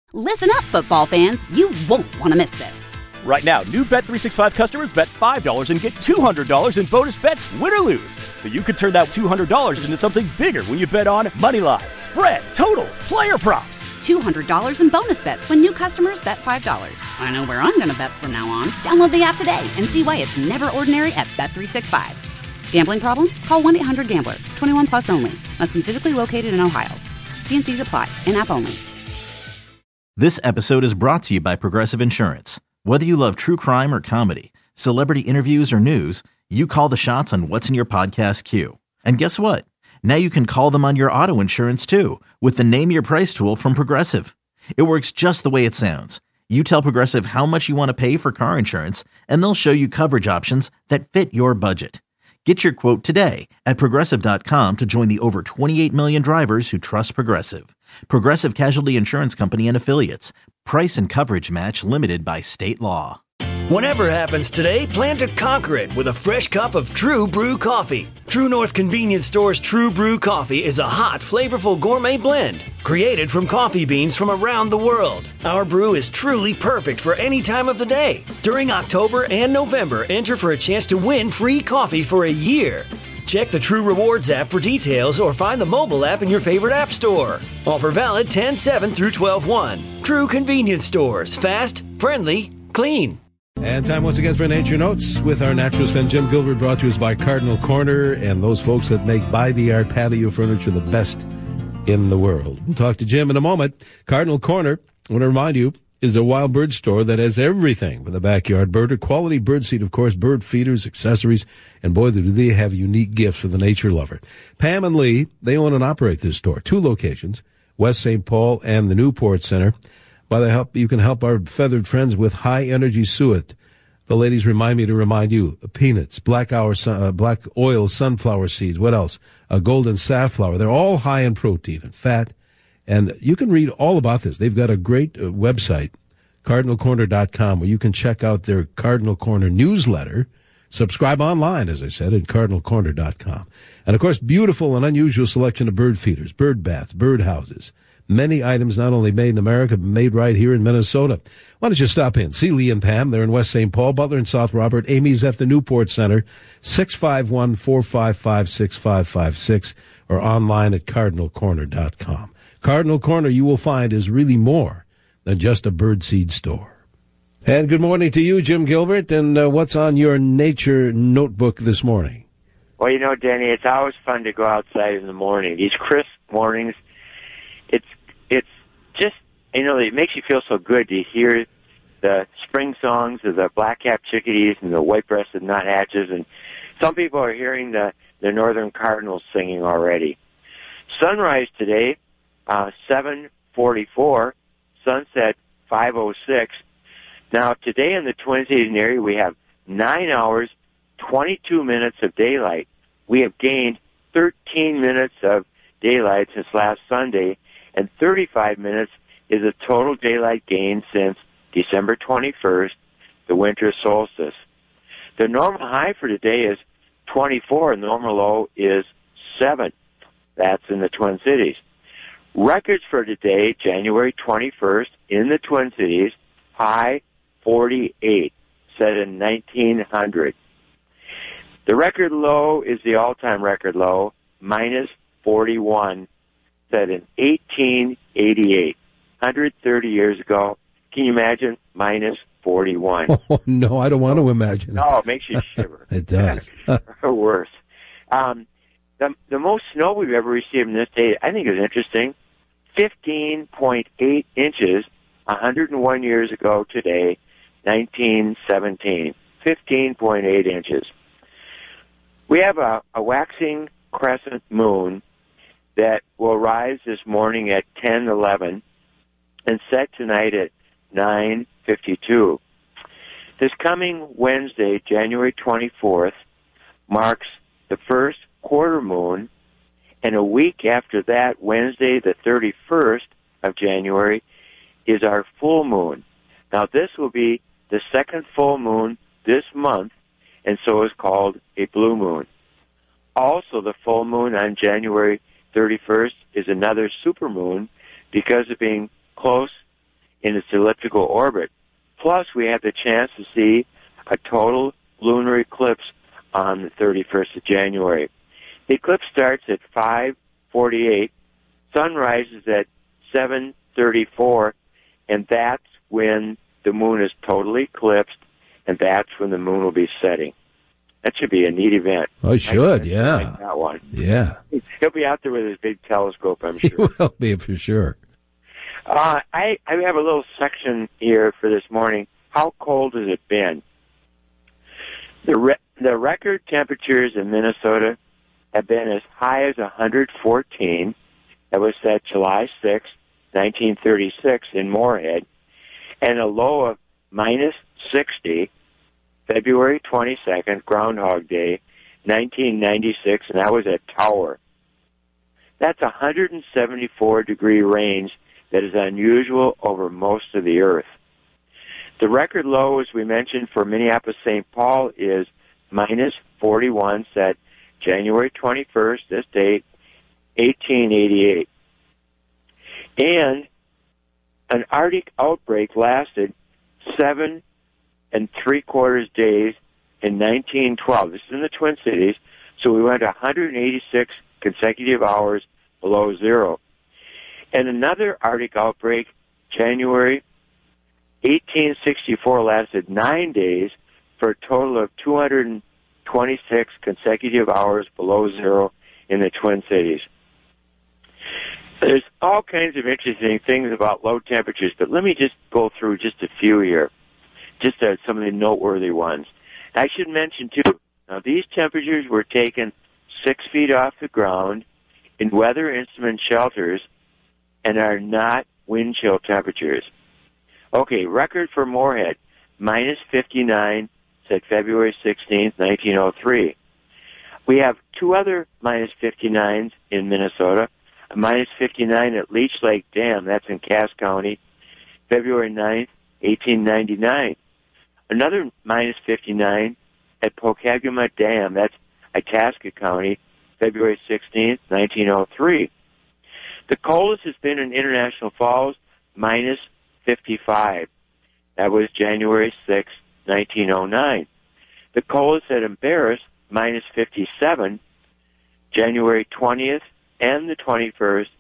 Listen up, football fans. You won't want to miss this. Right now, new Bet365 customers bet $5 and get $200 in bonus bets, win or lose. So you could turn that $200 into something bigger when you bet on moneyline, spread, totals, player props. $200 in bonus bets when new customers bet $5. I know where I'm going to bet from now on. Download the app today and see why it's never ordinary at Bet365. Gambling problem? Call 1-800-GAMBLER. 21 plus only. Must be physically located in Ohio. T&Cs apply. In-app only. This episode is brought to you by Progressive Insurance. Whether you love true crime or comedy, celebrity interviews or news, you call the shots on what's in your podcast queue. And guess what? Now you can call them on your auto insurance too with the Name Your Price tool from Progressive. It works just the way it sounds. You tell Progressive how much you want to pay for car insurance, and they'll show you coverage options that fit your budget. Get your quote today at Progressive.com to join the over 28 million drivers who trust Progressive. Progressive Casualty Insurance Company and Affiliates. Price and coverage match limited by state law. Whatever happens today, plan to conquer it with a fresh cup of True Brew coffee. True North Convenience Store's True Brew coffee is a hot, flavorful gourmet blend created from coffee beans from around the world. Our brew is truly perfect for any time of the day. During October and November, enter for a chance to win free coffee for a year. Check the True Rewards app for details or find the mobile app in your favorite app store. Offer valid 10/7 through 12/1. True Convenience Stores. Fast, friendly, clean. And time once again for Nature Notes with our naturalist friend Jim Gilbert, brought to us by Cardinal Corner and those folks that make by-the-yard patio furniture the best in the world. We'll talk to Jim in a moment. Cardinal Corner, I want to remind you, is a wild bird store that has everything for the backyard birder. Quality bird seed, of course, bird feeders, accessories, and boy, do they have unique gifts for the nature lover. Pam and Lee, they own and operate this store. 2 locations, West St. Paul and the Newport Center. By the help, you can help our feathered friends with high-energy suet. The ladies remind me to remind you, peanuts, black oil sunflower seeds, what else? Golden safflower. They're all high in protein and fat. And you can read all about this. They've got a great website, cardinalcorner.com, where you can check out their Cardinal Corner newsletter. Subscribe online, as I said, at cardinalcorner.com. And, of course, beautiful and unusual selection of bird feeders, bird baths, bird houses. Many items not only made in America, but made right here in Minnesota. Why don't you stop in? See Lee and Pam. They're in West St. Paul, Butler and South Robert. Amy's at the Newport Center, 651-455-6556, or online at cardinalcorner.com. Cardinal Corner, you will find, is really more than just a birdseed store. And good morning to you, Jim Gilbert. And what's on your nature notebook this morning? Well, you know, Denny, it's always fun to go outside in the morning. These crisp mornings, it's just, you know, it makes you feel so good to hear the spring songs of the black-capped chickadees and the white-breasted nuthatches, and some people are hearing the northern cardinals singing already. Sunrise today, 7:44, sunset 5:06. Now, today in the Twin Cities area, we have 9 hours, 22 minutes of daylight. We have gained 13 minutes of daylight since last Sunday, and 35 minutes is a total daylight gain since December 21st, the winter solstice. The normal high for today is 24, and the normal low is 7. That's in the Twin Cities. Records for today, January 21st, in the Twin Cities, high 48, set in 1900. The record low is the all-time record low, minus 41, set in 1888, 130 years ago. Can you imagine? Minus 41. Oh, no, I don't want to imagine it. No, it makes you shiver. It does. Or worse. The most snow we've ever received in this day, I think, is interesting. 15.8 inches, 101 years ago today, 1917. 15.8 inches. We have a waxing crescent moon that will rise this morning at 10:11 and set tonight at 9:52. This coming Wednesday, January 24th, marks the first quarter moon, and a week after that, Wednesday, the 31st of January, is our full moon. Now, this will be the second full moon this month, and so is called a blue moon. Also, the full moon on January 31st is another supermoon because of being close in its elliptical orbit. Plus, we have the chance to see a total lunar eclipse on the 31st of January. The eclipse starts at 5:48, sun rises at 7:34, and that's when the moon is totally eclipsed, and that's when the moon will be setting. That should be a neat event. Oh, it should, I yeah. like that one. Yeah. He'll be out there with his big telescope, I'm He sure. will be, for sure. I have a little section here for this morning. How cold has it been? The record temperatures in Minnesota have been as high as 114. That was set July 6, 1936 in Moorhead, and a low of minus 60, February 22nd, Groundhog Day, 1996, and that was at Tower. That's a 174-degree range that is unusual over most of the Earth. The record low, as we mentioned, for Minneapolis-St. Paul is minus 41, set January 21st, this date, 1888. And an Arctic outbreak lasted 7 3/4 days in 1912. This is in the Twin Cities, so we went 186 consecutive hours below zero. And another Arctic outbreak, January 1864, lasted 9 days for a total of 226 consecutive hours below zero in the Twin Cities. There's all kinds of interesting things about low temperatures, but let me just go through just a few here, just some of the noteworthy ones. I should mention, too, now these temperatures were taken 6 feet off the ground in weather instrument shelters and are not wind chill temperatures. Okay, record for Moorhead, minus 59, set February 16th, 1903. We have two other minus 59s in Minnesota, a minus 59 at Leech Lake Dam, that's in Cass County, February 9th, 1899. Another minus 59 at Pocahontas Dam, that's Itasca County, February 16th, 1903. The coldest has been in International Falls, minus 55. That was January 6, 1909. The coldest at Embarrass, minus 57, January 20th and the 21st,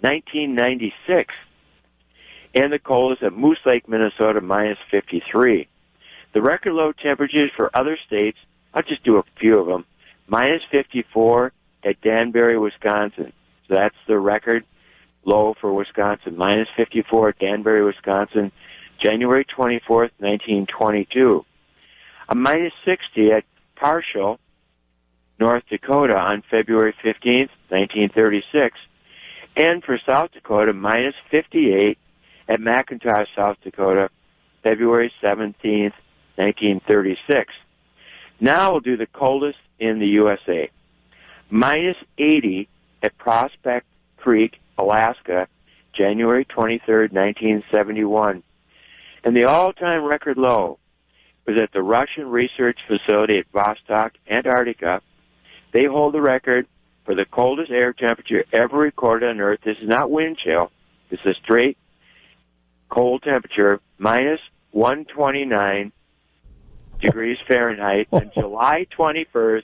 1996. And the coldest at Moose Lake, Minnesota, minus 53. The record low temperatures for other states, I'll just do a few of them, minus 54 at Danbury, Wisconsin. So that's the record low for Wisconsin, minus 54 at Danbury, Wisconsin, January 24th, 1922. A minus 60 at Parshall, North Dakota on February 15th, 1936. And for South Dakota, minus 58 at McIntosh, South Dakota, February 17th, 1936. Now we'll do the coldest in the USA. Minus 80 at Prospect Creek, Alaska, January 23rd, 1971. And the all-time record low was at the Russian research facility at Vostok, Antarctica. They hold the record for the coldest air temperature ever recorded on Earth. This is not wind chill. This is a straight cold temperature, minus 129 degrees Fahrenheit on July 21st,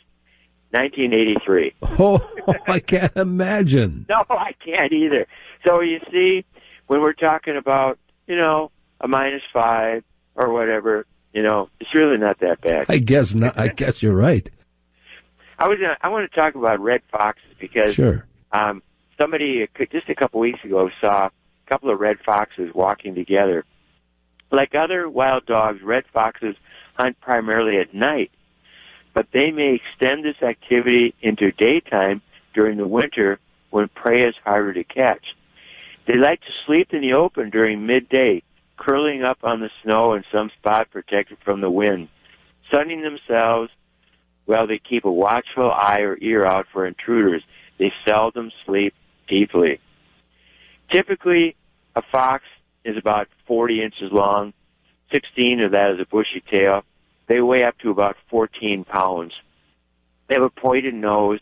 1983. Oh, I can't imagine. No, I can't either. So you see, when we're talking about, a minus 5 or whatever, it's really not that bad. I guess not. I guess you're right. I want to talk about red foxes because Sure. Somebody just a couple weeks ago saw a couple of red foxes walking together. Like other wild dogs, red foxes hunt primarily at night, but they may extend this activity into daytime during the winter when prey is harder to catch. They like to sleep in the open during midday, curling up on the snow in some spot protected from the wind, sunning themselves while they keep a watchful eye or ear out for intruders. They seldom sleep deeply. Typically, a fox is about 40 inches long, 16 of that is a bushy tail. They weigh up to about 14 pounds. They have a pointed nose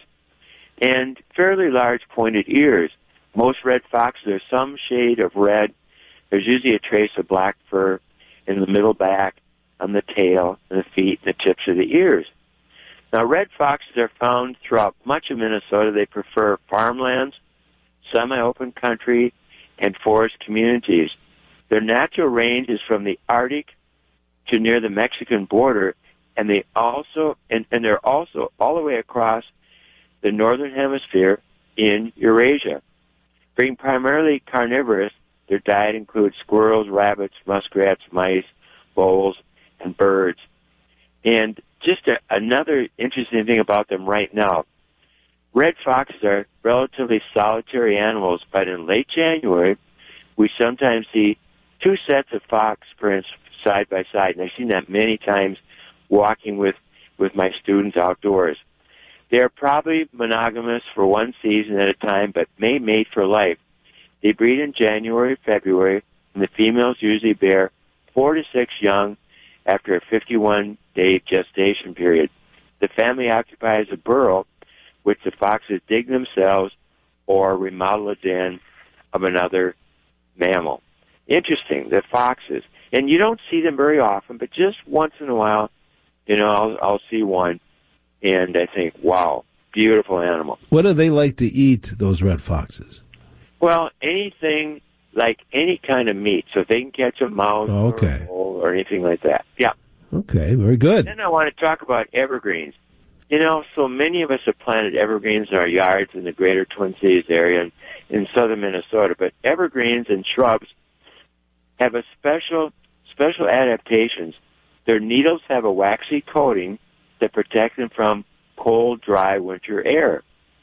and fairly large pointed ears. Most red foxes are some shade of red, There's usually a trace of black fur in the middle back, on the tail, and the feet, and the tips of the ears. Now, red foxes are found throughout much of Minnesota. They prefer farmlands, semi-open country, and forest communities. Their natural range is from the Arctic to near the Mexican border, and they're also all the way across the northern hemisphere in Eurasia. Being primarily carnivorous, their diet includes squirrels, rabbits, muskrats, mice, voles, and birds. And just another interesting thing about them right now, red foxes are relatively solitary animals, but in late January, we sometimes see two sets of fox prints side by side, and I've seen that many times walking with my students outdoors. They're probably monogamous for one season at a time, but may mate for life. They breed in January, February, and the females usually bear 4 to 6 young after a 51-day gestation period. The family occupies a burrow which the foxes dig themselves or remodel a den of another mammal. Interesting, the foxes. And you don't see them very often, but just once in a while, I'll see one, and I think, wow, beautiful animal. What do they like to eat, those red foxes? Well, anything like any kind of meat. So if they can catch a mouse or a mole or anything like that. Yeah. Okay, very good. Then I want to talk about evergreens. So many of us have planted evergreens in our yards in the greater Twin Cities area and in southern Minnesota. But evergreens and shrubs have a special adaptations. Their needles have a waxy coating that protects them from cold, dry winter air.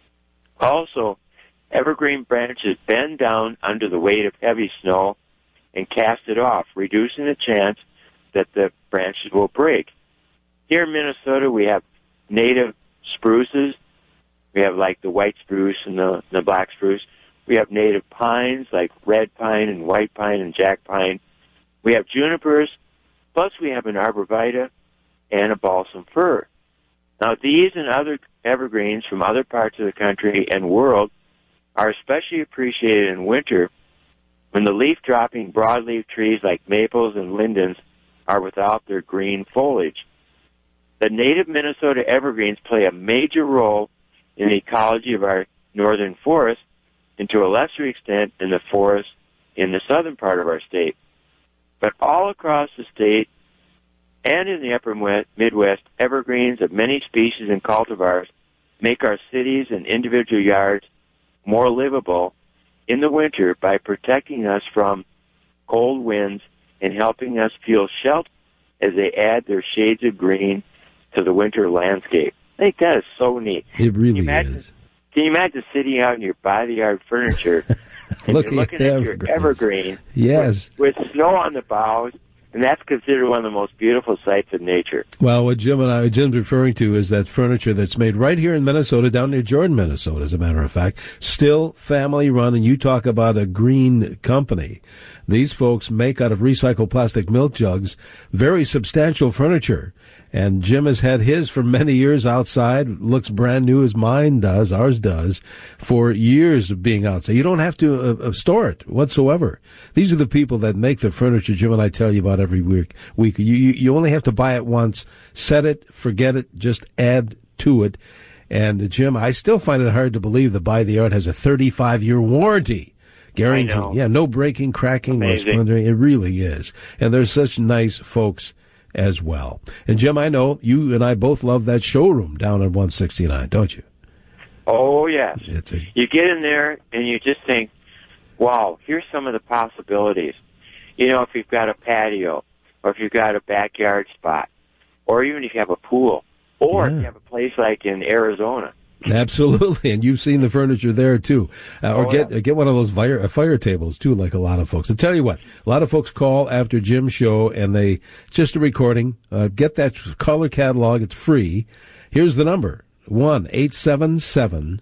Also, evergreen branches bend down under the weight of heavy snow and cast it off, reducing the chance that the branches will break. Here in Minnesota, we have native spruces. We have like the white spruce and the black spruce. We have native pines like red pine and white pine and jack pine. We have junipers, plus we have an arborvitae and a balsam fir. Now, these and other evergreens from other parts of the country and world are especially appreciated in winter when the leaf-dropping broadleaf trees like maples and lindens are without their green foliage. The native Minnesota evergreens play a major role in the ecology of our northern forests, and to a lesser extent in the forests in the southern part of our state. But all across the state and in the upper Midwest, evergreens of many species and cultivars make our cities and individual yards more livable in the winter by protecting us from cold winds and helping us feel sheltered as they add their shades of green to the winter landscape. I think that is so neat. It really is. Can you imagine sitting out in your by-the-yard furniture and you're looking at your evergreen yes. with snow on the boughs, and that's considered one of the most beautiful sights in nature. Well, what Jim's referring to is that furniture that's made right here in Minnesota, down near Jordan, Minnesota, as a matter of fact, still family-run, and you talk about a green company. These folks make out of recycled plastic milk jugs very substantial furniture. And Jim has had his for many years outside. Looks brand new as mine does, ours does, for years of being outside. You don't have to store it whatsoever. These are the people that make the furniture Jim and I tell you about every week. You only have to buy it once, set it, forget it, just add to it. And Jim, I still find it hard to believe that By the Yard has a 35-year warranty. Guaranteed. Yeah, no breaking, cracking, or splintering. It really is. And they're such nice folks as well. And Jim, I know you and I both love that showroom down on 169, don't you? Oh, yes. You get in there and you just think, wow, here's some of the possibilities. If you've got a patio, or if you've got a backyard spot, or even if you have a pool, or if you have a place like in Arizona. Absolutely, and you've seen the furniture there too. Get one of those fire tables too, like a lot of folks. I'll tell you what, a lot of folks call after Jim's show, and they just a recording. Get that color catalog; it's free. Here's the number: 1-877-220-0448.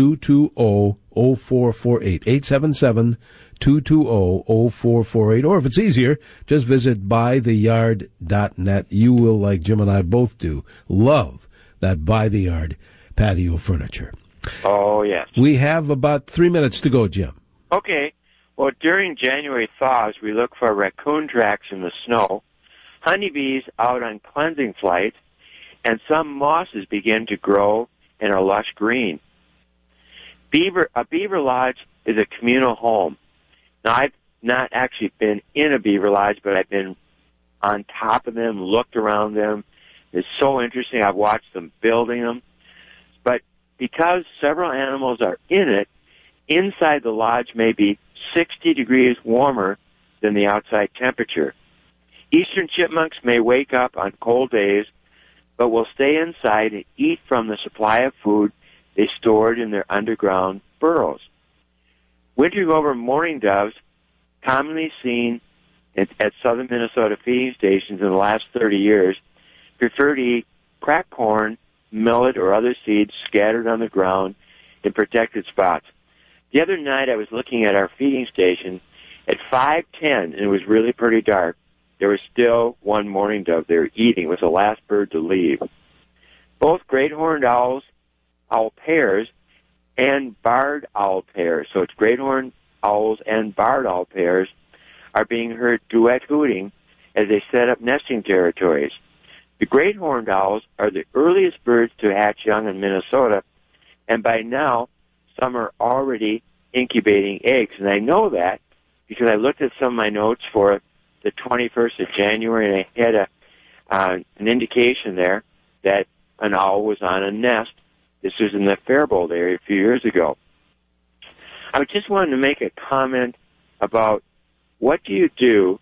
877-220-0448. Or if it's easier, just visit BuyTheYard.net. You will, like Jim and I both do, love that By the Yard patio furniture. Oh, yes. We have about 3 minutes to go, Jim. Okay. Well, during January thaws, we look for raccoon tracks in the snow, honeybees out on cleansing flights, and some mosses begin to grow and are lush green. A beaver lodge is a communal home. Now, I've not actually been in a beaver lodge, but I've been on top of them, looked around them. It's so interesting. I've watched them building them. But because several animals are in it, inside the lodge may be 60 degrees warmer than the outside temperature. Eastern chipmunks may wake up on cold days, but will stay inside and eat from the supply of food they stored in their underground burrows. Winter-over mourning doves, commonly seen at southern Minnesota feeding stations in the last 30 years, prefer to eat cracked corn, millet, or other seeds scattered on the ground in protected spots. The other night I was looking at our feeding station at 5:10, and it was really pretty dark. There was still one mourning dove there eating. It was the last bird to leave. Both great horned owl pairs and barred owl pairs, so it's great horned owls and barred owl pairs, are being heard duet hooting as they set up nesting territories. The great horned owls are the earliest birds to hatch young in Minnesota, and by now some are already incubating eggs. And I know that because I looked at some of my notes for the 21st of January, and I had an indication there that an owl was on a nest. This was in the Faribault area a few years ago. I just wanted to make a comment about what do you do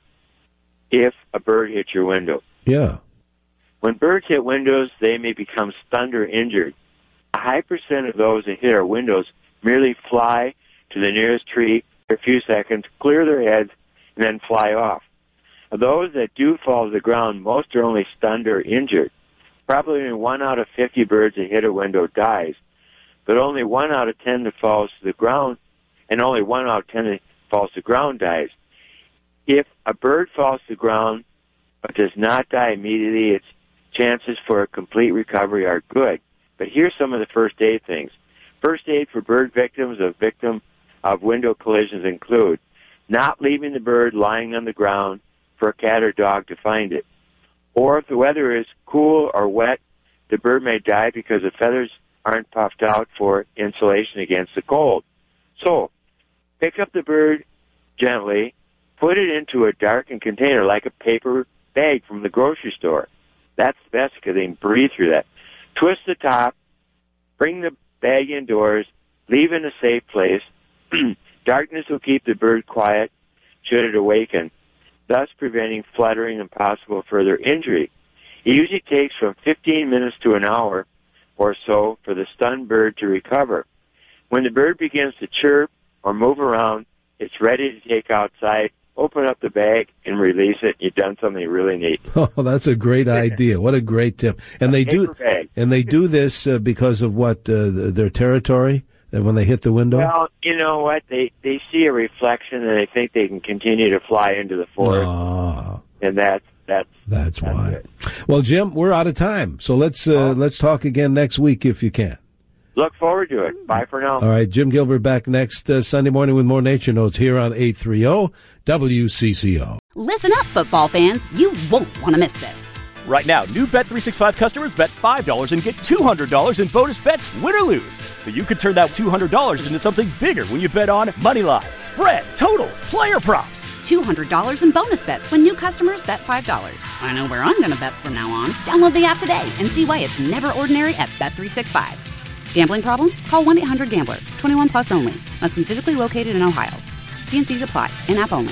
if a bird hits your window? Yeah. When birds hit windows, they may become stunned or injured. A high percent of those that hit our windows merely fly to the nearest tree for a few seconds, clear their heads, and then fly off. Of those that do fall to the ground, most are only stunned or injured. Probably only 1 out of 50 birds that hit a window dies, but only 1 out of 10 that falls to the ground, and only 1 out of 10 that falls to the ground dies. If a bird falls to the ground but does not die immediately, its chances for a complete recovery are good. But here's some of the first aid things. First aid for bird victims of window collisions include not leaving the bird lying on the ground for a cat or dog to find it. Or if the weather is cool or wet, the bird may die because the feathers aren't puffed out for insulation against the cold. So, pick up the bird gently, put it into a darkened container like a paper bag from the grocery store. That's the best because they can breathe through that. Twist the top, bring the bag indoors, leave in a safe place. Darkness will keep the bird quiet should it awaken, thus preventing fluttering and possible further injury. It usually takes from 15 minutes to an hour or so for the stunned bird to recover. When the bird begins to chirp or move around, it's ready to take outside. Open up the bag and release it. You've done something really neat. Oh, that's a great idea. What a great tip. And they do this because of what their territory, and when they hit the window. Well, you know what? They see a reflection and they think they can continue to fly into the forest, and that's why. Good. Well, Jim, we're out of time, so let's talk again next week if you can. Look forward to it. Bye for now. All right, Jim Gilbert back next Sunday morning with more Nature Notes here on 830 WCCO. Listen up, football fans. You won't want to miss this. Right now, new Bet365 customers bet $5 and get $200 in bonus bets, win or lose. So you could turn that $200 into something bigger when you bet on money line, spread, totals, player props. $200 in bonus bets when new customers bet $5. I know where I'm going to bet from now on. Download the app today and see why it's never ordinary at Bet365. Gambling problem? Call 1-800-GAMBLER. 21 plus only. Must be physically located in Ohio. T&Cs apply. In-app only.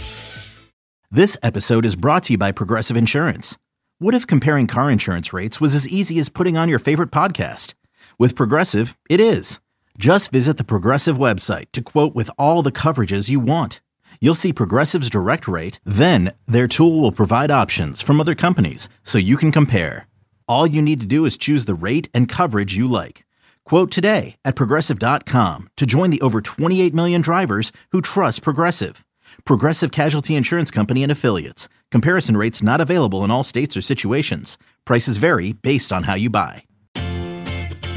This episode is brought to you by Progressive Insurance. What if comparing car insurance rates was as easy as putting on your favorite podcast? With Progressive, it is. Just visit the Progressive website to quote with all the coverages you want. You'll see Progressive's direct rate, then their tool will provide options from other companies so you can compare. All you need to do is choose the rate and coverage you like. Quote today at Progressive.com to join the over 28 million drivers who trust Progressive. Progressive Casualty Insurance Company and Affiliates. Comparison rates not available in all states or situations. Prices vary based on how you buy.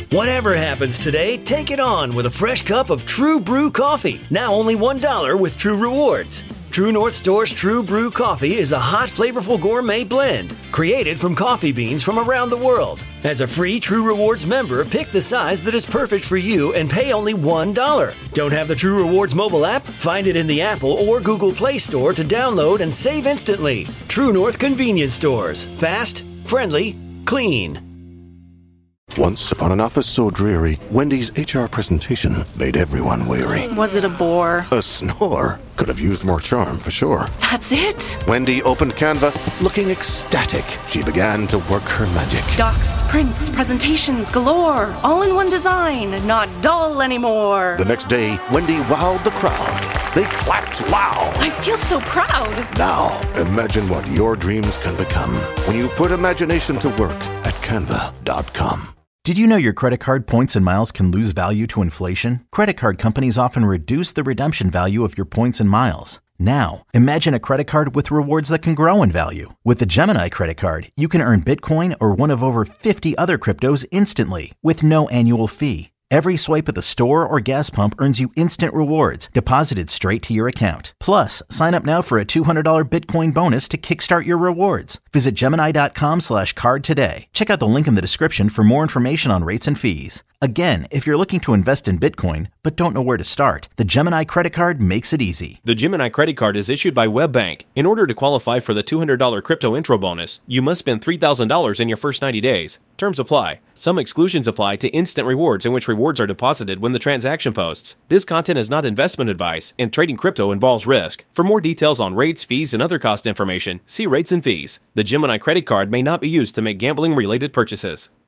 Whatever happens today, take it on with a fresh cup of True Brew coffee. Now only $1 with True Rewards. True North Store's True Brew coffee is a hot, flavorful gourmet blend created from coffee beans from around the world. As a free True Rewards member, pick the size that is perfect for you and pay only $1. Don't have the True Rewards mobile app? Find it in the Apple or Google Play Store to download and save instantly. True North Convenience Stores. Fast, friendly, clean. Once upon an office so dreary, Wendy's HR presentation made everyone weary. Was it a bore? A snore. Could have used more charm, for sure. That's it? Wendy opened Canva, looking ecstatic. She began to work her magic. Docs, prints, presentations galore. All in one design. Not dull anymore. The next day, Wendy wowed the crowd. They clapped loud. I feel so proud. Now, imagine what your dreams can become when you put imagination to work at Canva.com. Did you know your credit card points and miles can lose value to inflation? Credit card companies often reduce the redemption value of your points and miles. Now, imagine a credit card with rewards that can grow in value. With the Gemini credit card, you can earn Bitcoin or one of over 50 other cryptos instantly with no annual fee. Every swipe at the store or gas pump earns you instant rewards deposited straight to your account. Plus, sign up now for a $200 Bitcoin bonus to kickstart your rewards. Visit Gemini.com/card today. Check out the link in the description for more information on rates and fees. Again, if you're looking to invest in Bitcoin but don't know where to start, the Gemini credit card makes it easy. The Gemini credit card is issued by WebBank. In order to qualify for the $200 crypto intro bonus, you must spend $3,000 in your first 90 days. Terms apply. Some exclusions apply to instant rewards, in which rewards are deposited when the transaction posts. This content is not investment advice, and trading crypto involves risk. For more details on rates, fees, and other cost information, see rates and fees. The Gemini credit card may not be used to make gambling-related purchases.